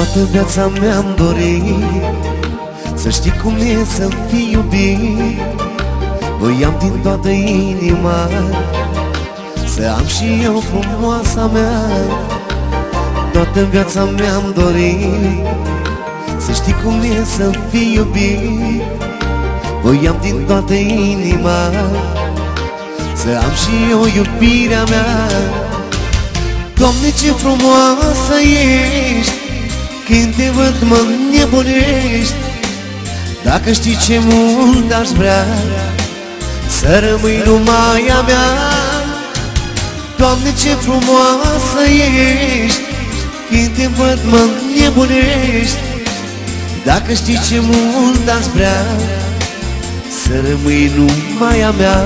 Toată viața mi-am dorit să știi cum e să fii iubit. Voiam din toată inima să am și eu frumoasa mea. Toată viața mi-am dorit să știi cum e să fii iubit. Voiam din toată inima să am și eu iubirea mea. Doamne, ce frumoasă ești, când te văd mă nebunești. Dacă știi ce mult aș vrea să rămâi numai a mea. Doamne, ce frumoasă ești, când te văd mă nebunești. Dacă știi ce mult aș vrea să rămâi numai a mea.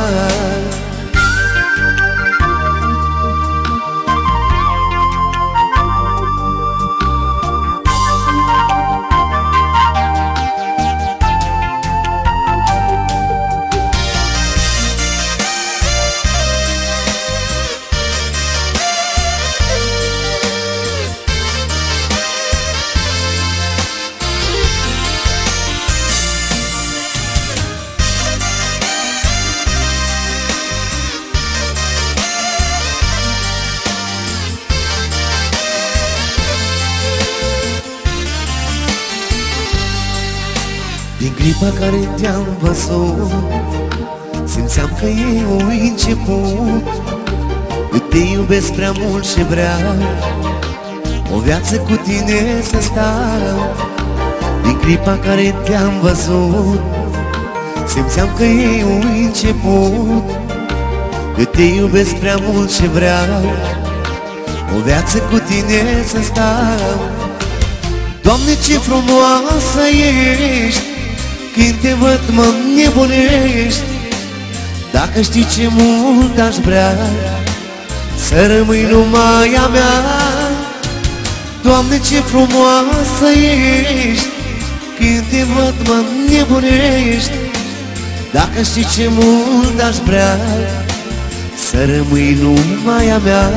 Din clipa care te-am văzut, simțeam că e un început. Eu te iubesc prea mult și vreau o viață cu tine să stau. Din clipa care te-am văzut, simțeam că e un început. Eu te iubesc prea mult și vreau o viață cu tine să stau. Doamne, ce frumoasă ești, când te văd mă nebunești. Dacă știi ce mult aș vrea să rămâi numai a mea. Doamne, ce frumoasă ești, când te văd mă nebunești. Dacă știi ce mult aș vrea să rămâi numai a mea.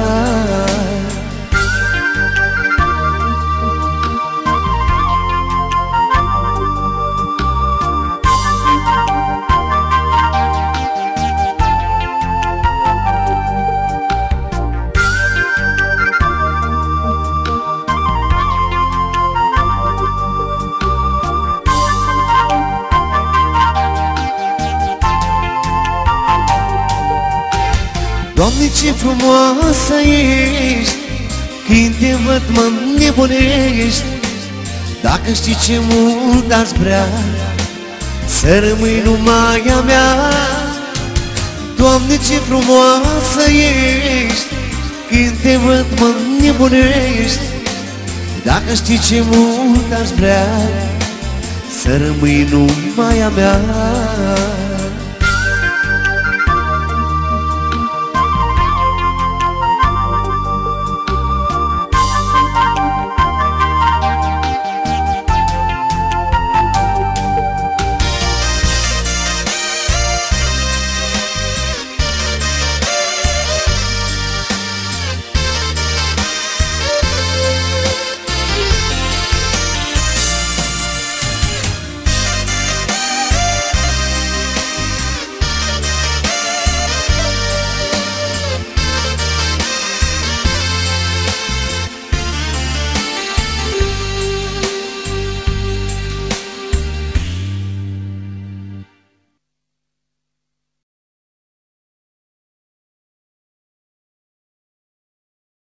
Doamne, ce frumoasă ești, când te văd mă nebunești. Dacă știi ce mult aș vrea să rămâi numai a mea. Doamne, ce frumoasă ești, când te văd mă nebunești. Dacă știi ce mult aș vrea să rămâi numai a mea.